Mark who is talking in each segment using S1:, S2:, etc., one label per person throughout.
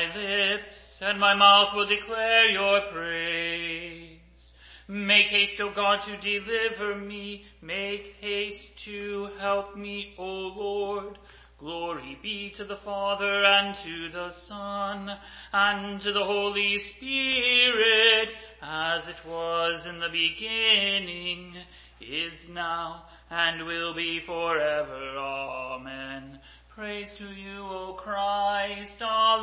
S1: my lips, and my mouth will declare your praise. Make haste, O God, to deliver me. Make haste to help me, O Lord. Glory be to the Father, and to the Son, and to the Holy Spirit, as it was in the beginning, is now, and will be forever. Amen. Praise to you, O Christ.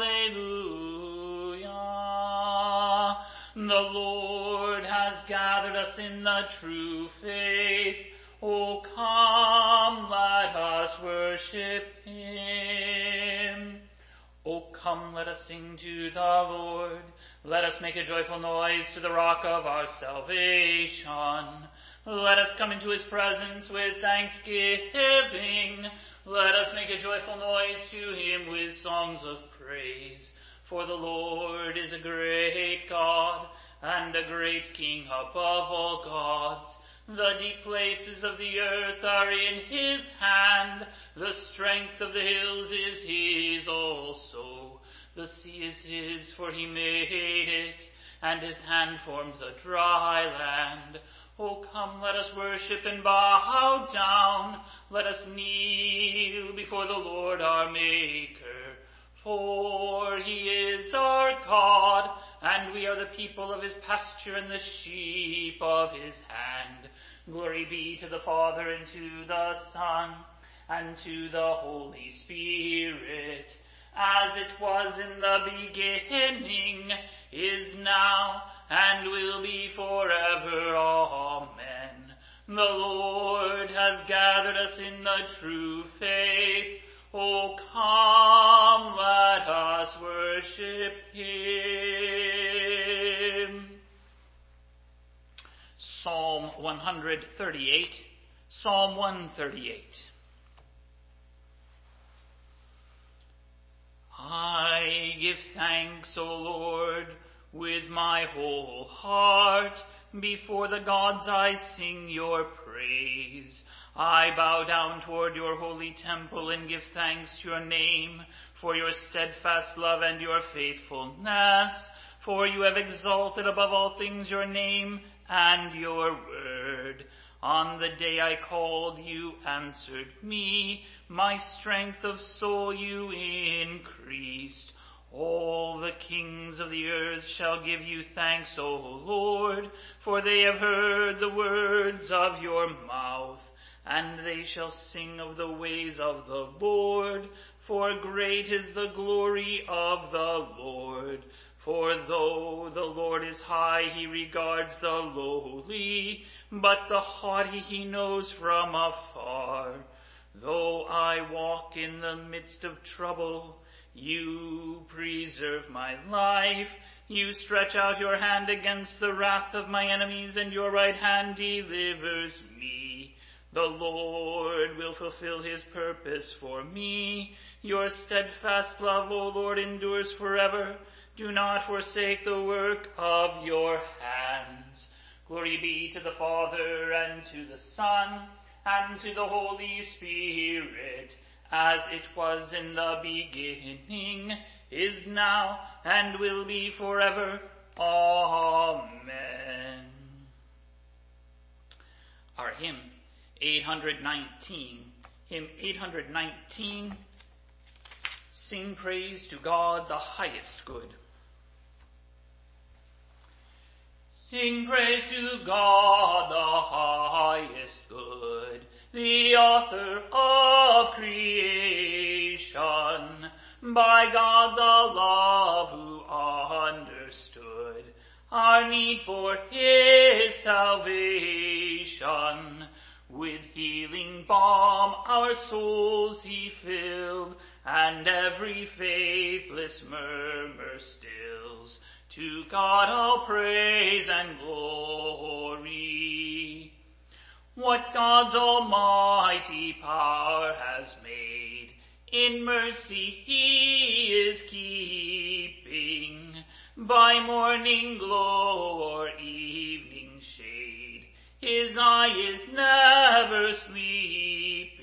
S1: Alleluia. The Lord has gathered us in the true faith. O come, let us worship him. O come, let us sing to the Lord. Let us make a joyful noise to the rock of our salvation. Let us come into his presence with thanksgiving. Let us make a joyful noise to him with songs of praise. For the Lord is a great God, and a great King above all gods. The deep places of the earth are in his hand. The strength of the hills is his also. The sea is his, for he made it, and his hand formed the dry land. O come, let us worship and bow down. Let us kneel before the Lord our Maker. For he is our God, and we are the people of his pasture and the sheep of his hand. Glory be to the Father, and to the Son, and to the Holy Spirit, as it was in the beginning, is now, and will be forever. Amen. The Lord has gathered us in the true faith. O come, let us worship him. Psalm 138. Psalm 138. I give thanks, O Lord, with my whole heart. Before the gods I sing your praise. I bow down toward your holy temple and give thanks to your name for your steadfast love and your faithfulness. For you have exalted above all things your name and your word. On the day I called, you answered me. My strength of soul you increased. All the kings of the earth shall give you thanks, O Lord, for they have heard the words of your mouth, and they shall sing of the ways of the Lord, for great is the glory of the Lord. For though the Lord is high, he regards the lowly, but the haughty he knows from afar. Though I walk in the midst of trouble, you preserve my life. You stretch out your hand against the wrath of my enemies, and your right hand delivers me. The Lord will fulfill his purpose for me. Your steadfast love, O Lord, endures forever. Do not forsake the work of your hands. Glory be to the Father, and to the Son, and to the Holy Spirit, as it was in the beginning, is now, and will be forever. Amen. Our hymn 819. Hymn 819. Sing praise to God, the highest good. Sing praise to God, the highest good, the author of creation. By God the love who understood our need for his salvation. With healing balm our souls he filled, and every faithless murmur stills. To God all praise and glory. What God's almighty power has made, in mercy he is keeping. By morning glow or evening shade, his eye is never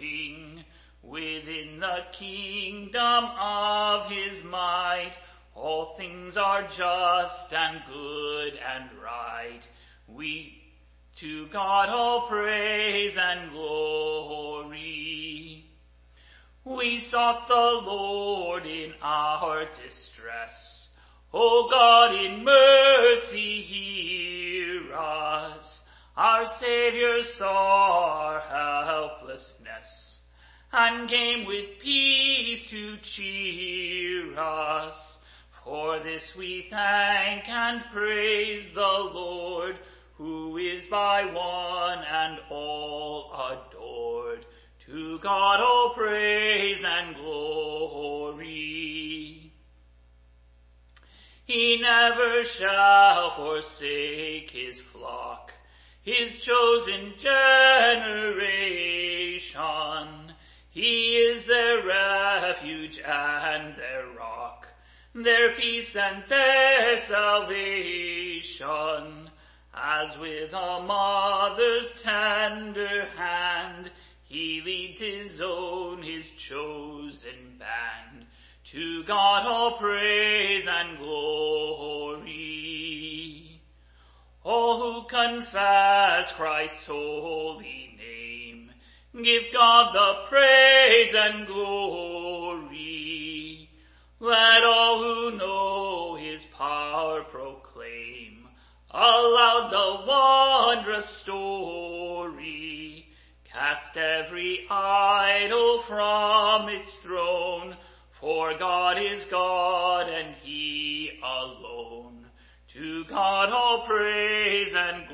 S1: sleeping. Within the kingdom of his might, all things are just and good and right. We to God all praise and glory. We sought the Lord in our distress. O God, in mercy hear us. Our Saviour saw our helplessness, and came with peace to cheer us. For this we thank and praise the Lord, who is by one and all adored. To God all praise and glory. He never shall forsake his flock, his chosen generation. He is their refuge and their rock, their peace and their salvation. As with a mother's tender hand, he leads his own, his chosen band. To God all praise and glory. All who confess Christ's holy name, give God the praise and glory. Let all who know his power proclaim aloud the wondrous story. Cast every idol from its throne, for God is God and he alone. To God all praise and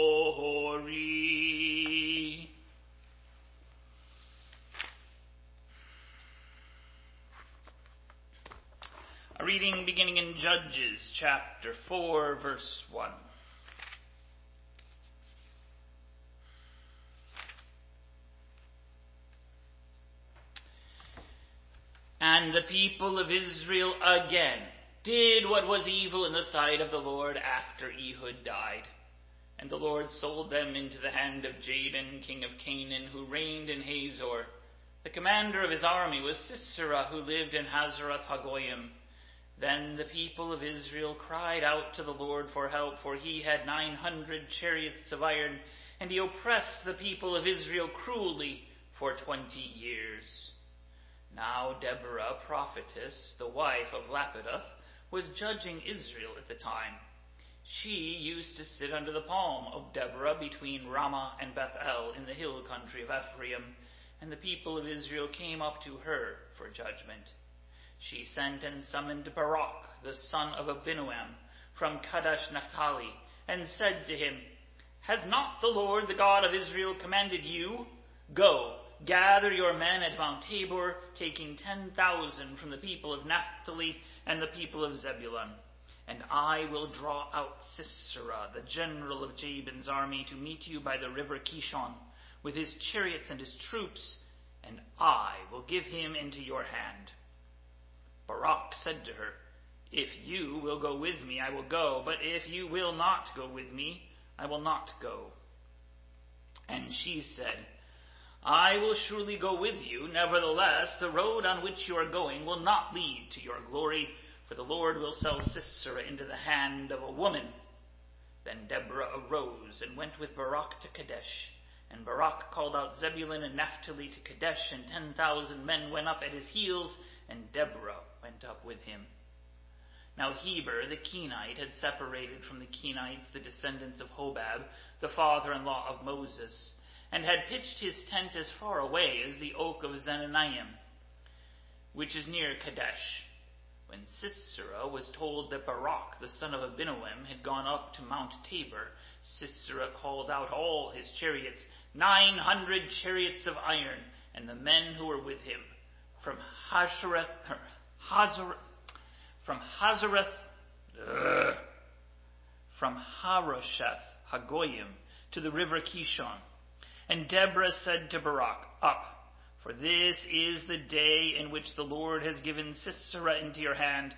S1: glory. A reading beginning in Judges chapter 4, verse 1. And the people of Israel again did what was evil in the sight of the Lord after Ehud died. And the Lord sold them into the hand of Jabin, king of Canaan, who reigned in Hazor. The commander of his army was Sisera, who lived in Hazarath Hagoyim. Then the people of Israel cried out to the Lord for help, for he had 900 chariots of iron, and he oppressed the people of Israel cruelly for 20 years. Now Deborah, prophetess, the wife of Lapidoth, was judging Israel at the time. She used to sit under the palm of Deborah between Ramah and Bethel in the hill country of Ephraim, and the people of Israel came up to her for judgment. She sent and summoned Barak, the son of Abinoam, from Kadesh Naphtali, and said to him, Has not the Lord, the God of Israel, commanded you? Go, gather your men at Mount Tabor, taking 10,000 from the people of Naphtali and the people of Zebulun. And I will draw out Sisera, the general of Jabin's army, to meet you by the river Kishon, with his chariots and his troops, and I will give him into your hand. Barak said to her, If you will go with me, I will go, but if you will not go with me, I will not go. And she said, I will surely go with you. Nevertheless, the road on which you are going will not lead to your glory, for the Lord will sell Sisera into the hand of a woman. Then Deborah arose and went with Barak to Kadesh. And Barak called out Zebulun and Naphtali to Kadesh, and 10,000 men went up at his heels, and Deborah went up with him. Now Heber the Kenite had separated from the Kenites, the descendants of Hobab, the father-in-law of Moses, and had pitched his tent as far away as the oak of Zenanaim, which is near Kadesh. When Sisera was told that Barak, the son of Abinoam, had gone up to Mount Tabor, Sisera called out all his chariots, 900 chariots of iron, and the men who were with him, from Harosheth Hagoyim to the river Kishon. And Deborah said to Barak, Up, for this is the day in which the Lord has given Sisera into your hand.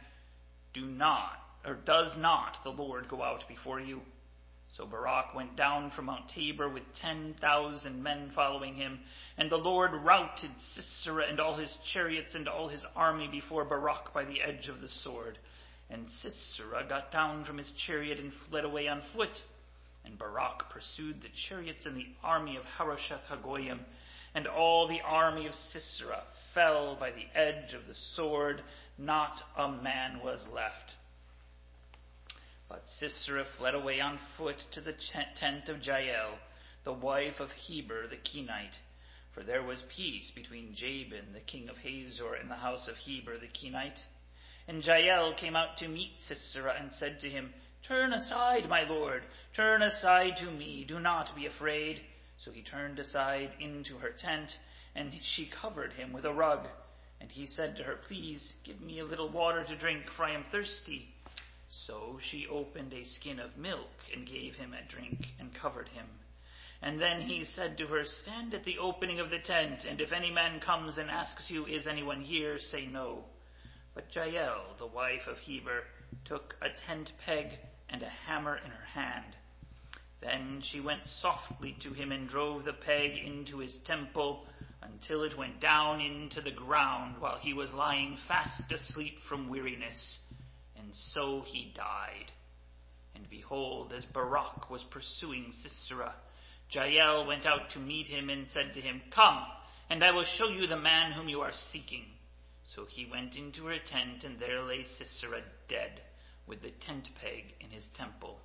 S1: Does not the Lord go out before you? So Barak went down from Mount Tabor with 10,000 men following him, and the Lord routed Sisera and all his chariots and all his army before Barak by the edge of the sword. And Sisera got down from his chariot and fled away on foot. And Barak pursued the chariots and the army of Harosheth-Hagoyim, and all the army of Sisera fell by the edge of the sword. Not a man was left. But Sisera fled away on foot to the tent of Jael, the wife of Heber the Kenite. For there was peace between Jabin, the king of Hazor, and the house of Heber the Kenite. And Jael came out to meet Sisera and said to him, "Turn aside, my lord, turn aside to me, do not be afraid." So he turned aside into her tent, and she covered him with a rug. And he said to her, "Please give me a little water to drink, for I am thirsty." So she opened a skin of milk and gave him a drink and covered him. And then he said to her, "Stand at the opening of the tent, and if any man comes and asks you, 'Is anyone here?' say no." But Jael, the wife of Heber, took a tent peg and a hammer in her hand. Then she went softly to him and drove the peg into his temple until it went down into the ground while he was lying fast asleep from weariness. And so he died. And behold, as Barak was pursuing Sisera, Jael went out to meet him and said to him, "Come, and I will show you the man whom you are seeking." So he went into her tent, and there lay Sisera dead, with the tent peg in his temple.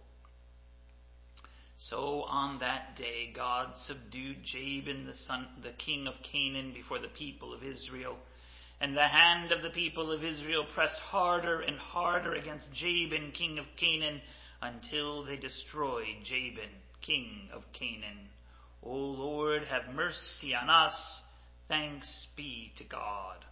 S1: So on that day God subdued Jabin, the king of Canaan, before the people of Israel. And the hand of the people of Israel pressed harder and harder against Jabin, king of Canaan, until they destroyed Jabin, king of Canaan. O Lord, have mercy on us. Thanks be to God.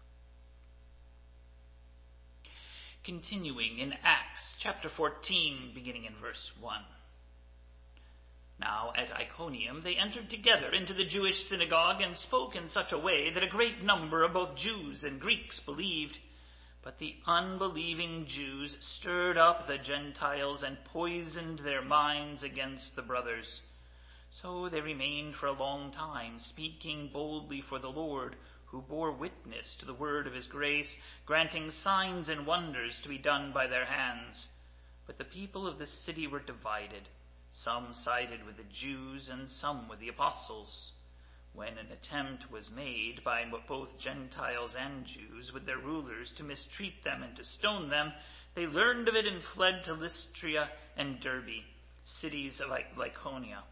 S1: Continuing in Acts chapter 14, beginning in verse 1. Now at Iconium they entered together into the Jewish synagogue and spoke in such a way that a great number of both Jews and Greeks believed. But the unbelieving Jews stirred up the Gentiles and poisoned their minds against the brothers. So they remained for a long time, speaking boldly for the Lord, who bore witness to the word of his grace, granting signs and wonders to be done by their hands. But the people of the city were divided. Some sided with the Jews and some with the apostles. When an attempt was made by both Gentiles and Jews with their rulers to mistreat them and to stone them, they learned of it and fled to Lystra and Derbe, cities of Lycaonia,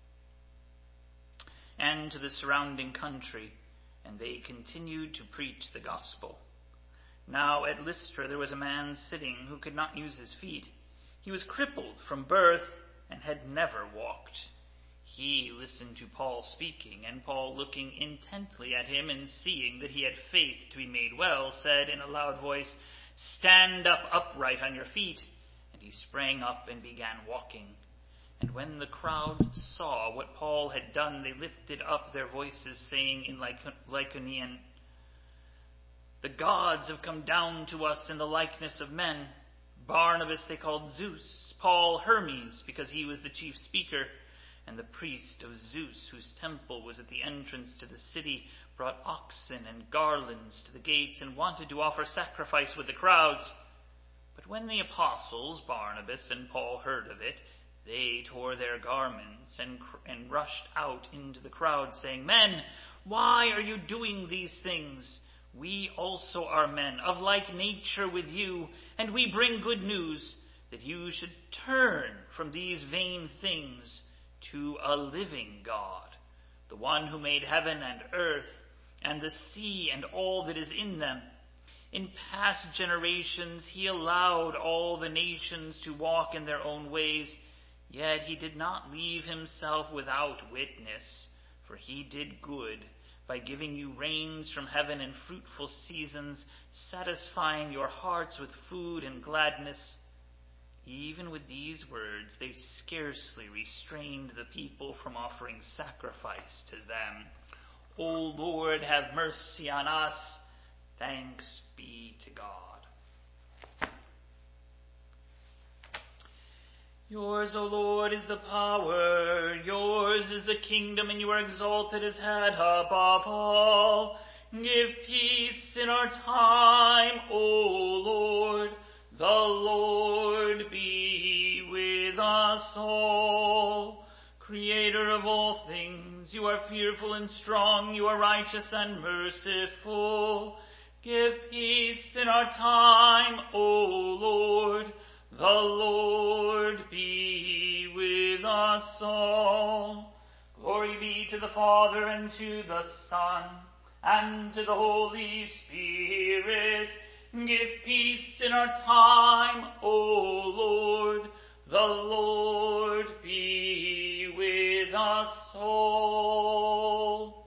S1: and to the surrounding country, and they continued to preach the gospel. Now at Lystra there was a man sitting who could not use his feet. He was crippled from birth and had never walked. He listened to Paul speaking, and Paul, looking intently at him and seeing that he had faith to be made well, said in a loud voice, "Stand up upright on your feet." And he sprang up and began walking. And when the crowds saw what Paul had done, they lifted up their voices, saying in Lycaonian, "The gods have come down to us in the likeness of men." Barnabas they called Zeus, Paul Hermes, because he was the chief speaker. And the priest of Zeus, whose temple was at the entrance to the city, brought oxen and garlands to the gates and wanted to offer sacrifice with the crowds. But when the apostles, Barnabas and Paul, heard of it, they tore their garments and rushed out into the crowd, saying, "Men, why are you doing these things? We also are men of like nature with you, and we bring good news, that you should turn from these vain things to a living God, the one who made heaven and earth and the sea and all that is in them. In past generations he allowed all the nations to walk in their own ways, yet he did not leave himself without witness, for he did good by giving you rains from heaven and fruitful seasons, satisfying your hearts with food and gladness." Even with these words, they scarcely restrained the people from offering sacrifice to them. O Lord, have mercy on us. Thanks be to God. Yours, O Lord, is the power, yours is the kingdom, and you are exalted as head above all. Give peace in our time, O Lord. The Lord be with us all. Creator of all things, you are fearful and strong, you are righteous and merciful. Give peace in our time, O Lord. The Lord be with us all. Glory be to the Father, and to the Son, and to the Holy Spirit. Give peace in our time, O Lord. The Lord be with us all.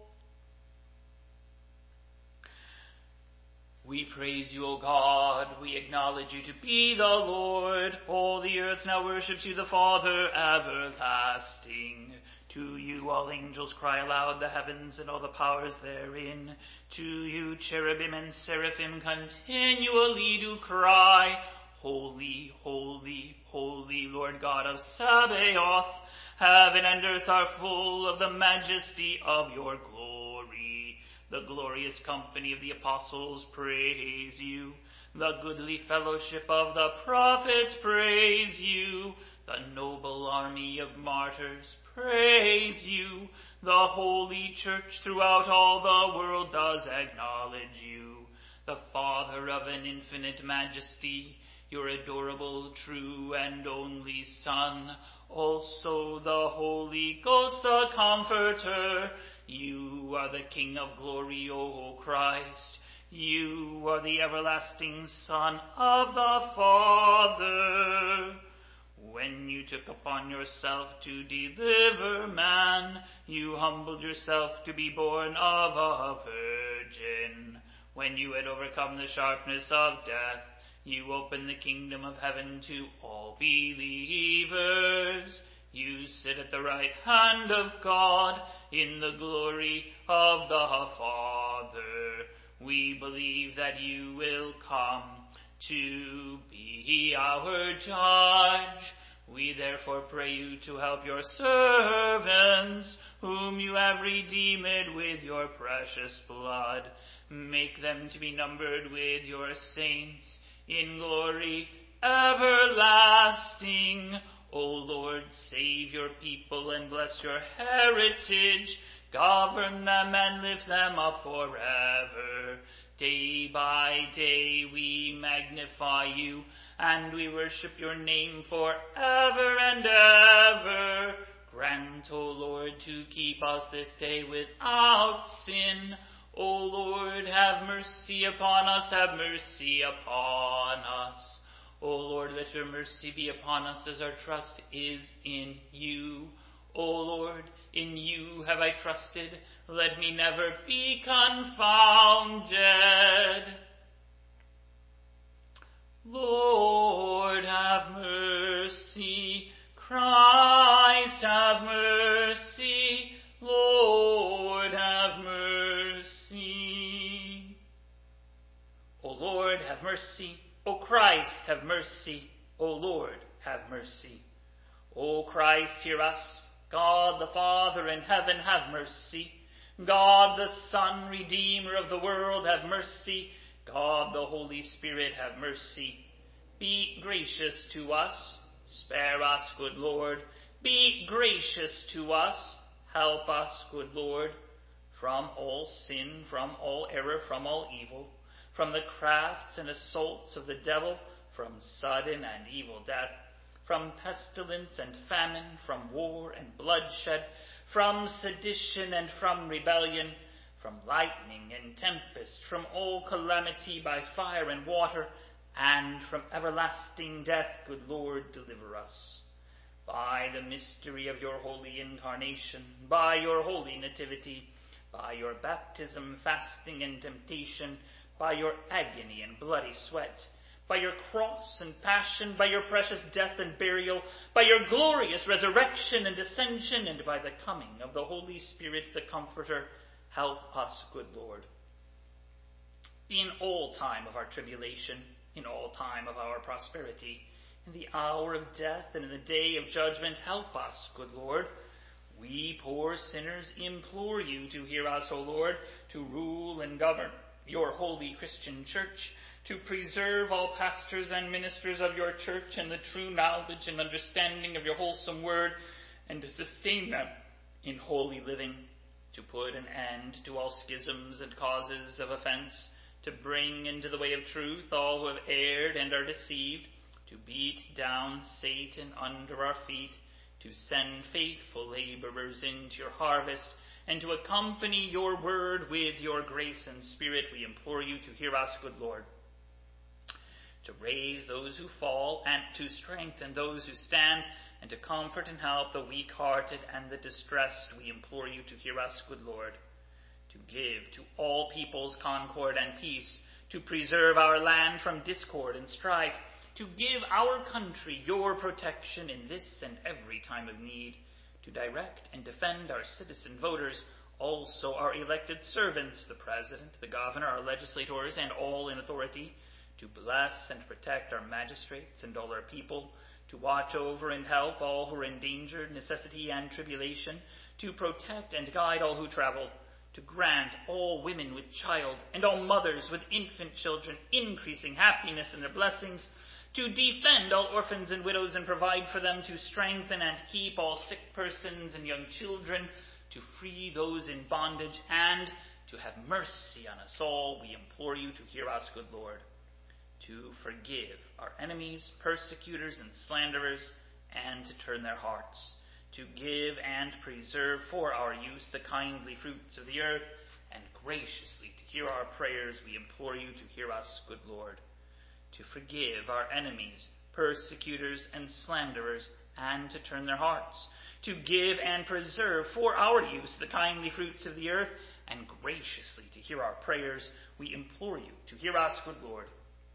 S1: We praise you, O God. We acknowledge you to be the Lord. All the earth now worships you, the Father everlasting. To you all angels cry aloud, the heavens and all the powers therein. To you cherubim and seraphim continually do cry, Holy, holy, holy, Lord God of Sabaoth. Heaven and earth are full of the majesty of your glory. The glorious company of the apostles praise you. The goodly fellowship of the prophets praise you. The noble army of martyrs praise you. The holy church throughout all the world does acknowledge you. The Father of an infinite majesty, your adorable, true, and only Son, also the Holy Ghost, the Comforter. You are the King of glory, O Christ. You are the everlasting Son of the Father. When you took upon yourself to deliver man, you humbled yourself to be born of a virgin. When you had overcome the sharpness of death, you opened the kingdom of heaven to all believers. You sit at the right hand of God in the glory of the Father. We believe that you will come to be our judge. We therefore pray you to help your servants, whom you have redeemed with your precious blood. Make them to be numbered with your saints in glory everlasting. O Lord, save your people and bless your heritage. Govern them and lift them up forever. Day by day we magnify you, and we worship your name forever and ever. Grant, O Lord, to keep us this day without sin. O Lord, have mercy upon us, have mercy upon us. O Lord, let your mercy be upon us as our trust is in you. O Lord, in you have I trusted. Let me never be confounded. Lord, have mercy. Christ, have mercy. Lord, have mercy. O Lord, have mercy. O Christ, have mercy. O Lord, have mercy. O Christ, hear us. God the Father in heaven, have mercy. God the Son, Redeemer of the world, have mercy. God the Holy Spirit, have mercy. Be gracious to us. Spare us, good Lord. Be gracious to us. Help us, good Lord, from all sin, from all error, from all evil, from the crafts and assaults of the devil, from sudden and evil death, from pestilence and famine, from war and bloodshed, from sedition and from rebellion, from lightning and tempest, from all calamity by fire and water, and from everlasting death, good Lord, deliver us. By the mystery of your holy incarnation, by your holy nativity, by your baptism, fasting, and temptation, by your agony and bloody sweat, by your cross and passion, by your precious death and burial, by your glorious resurrection and ascension, and by the coming of the Holy Spirit, the Comforter, help us, good Lord. In all time of our tribulation, in all time of our prosperity, in the hour of death and in the day of judgment, help us, good Lord. We poor sinners implore you to hear us, O Lord, to rule and govern your holy Christian church, to preserve all pastors and ministers of your church in the true knowledge and understanding of your wholesome word, and to sustain them in holy living, to put an end to all schisms and causes of offense, to bring into the way of truth all who have erred and are deceived, to beat down Satan under our feet, to send faithful laborers into your harvest, and to accompany your word with your grace and spirit, we implore you to hear us, good Lord. To raise those who fall, and to strengthen those who stand, and to comfort and help the weak-hearted and the distressed, we implore you to hear us, good Lord. To give to all peoples concord and peace, to preserve our land from discord and strife, to give our country your protection in this and every time of need, to direct and defend our citizen voters, also our elected servants, the President, the Governor, our legislators, and all in authority, to bless and protect our magistrates and all our people, to watch over and help all who are in danger, necessity, and tribulation, to protect and guide all who travel, to grant all women with child and all mothers with infant children increasing happiness in their blessings, to defend all orphans and widows and provide for them, to strengthen and keep all sick persons and young children, to free those in bondage, and to have mercy on us all, we implore you to hear us, good Lord. To forgive our enemies, persecutors, and slanderers, and to turn their hearts, to give and preserve for our use the kindly fruits of the earth, and graciously to hear our prayers, we implore you to hear us, good Lord. To forgive our enemies, persecutors, and slanderers, and to turn their hearts, to give and preserve for our use the kindly fruits of the earth, and graciously to hear our prayers, we implore you to hear us, good Lord.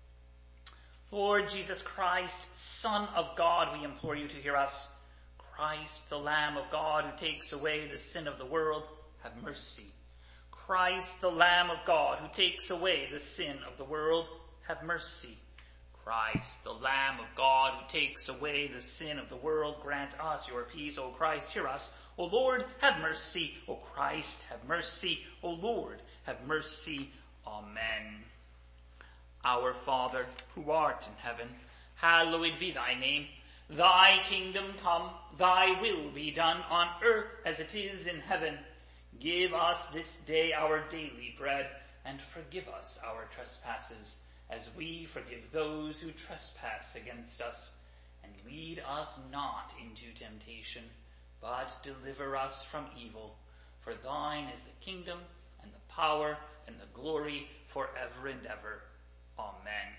S1: Lord Jesus Christ, Son of God, we implore you to hear us. Christ, the Lamb of God, who takes away the sin of the world, have mercy. Christ, the Lamb of God, who takes away the sin of the world, have mercy. Christ, the Lamb of God, who takes away the sin of the world, grant us your peace. O Christ, hear us. O Lord, have mercy. O Christ, have mercy. O Lord, have mercy. Amen. Our Father, who art in heaven, hallowed be thy name. Thy kingdom come, thy will be done on earth as it is in heaven. Give us this day our daily bread, and forgive us our trespasses, as we forgive those who trespass against us. And lead us not into temptation, but deliver us from evil. For thine is the kingdom, and the power, and the glory, forever and ever. Amen.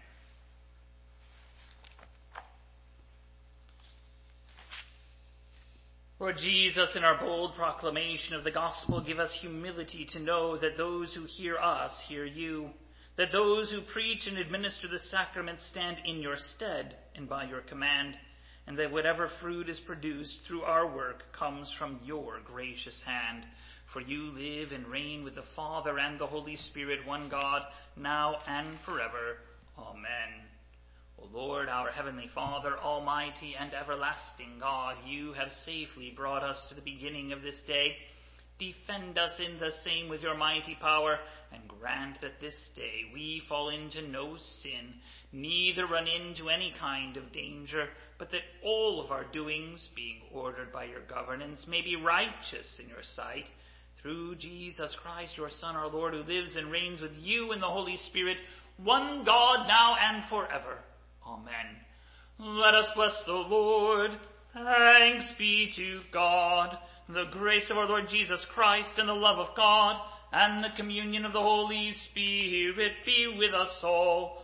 S1: Lord Jesus, in our bold proclamation of the gospel, give us humility to know that those who hear us hear you, that those who preach and administer the sacrament stand in your stead and by your command, and that whatever fruit is produced through our work comes from your gracious hand. For you live and reign with the Father and the Holy Spirit, one God, now and forever. Amen. O Lord, our heavenly Father, almighty and everlasting God, you have safely brought us to the beginning of this day. Defend us in the same with your mighty power, and grant that this day we fall into no sin, neither run into any kind of danger, but that all of our doings, being ordered by your governance, may be righteous in your sight. Through Jesus Christ, your Son, our Lord, who lives and reigns with you in the Holy Spirit, one God, now and forever. Amen. Let us bless the Lord. Thanks be to God. The grace of our Lord Jesus Christ, and the love of God, and the communion of the Holy Spirit be with us all.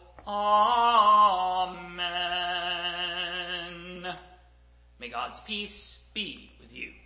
S1: Amen. May God's peace be with you.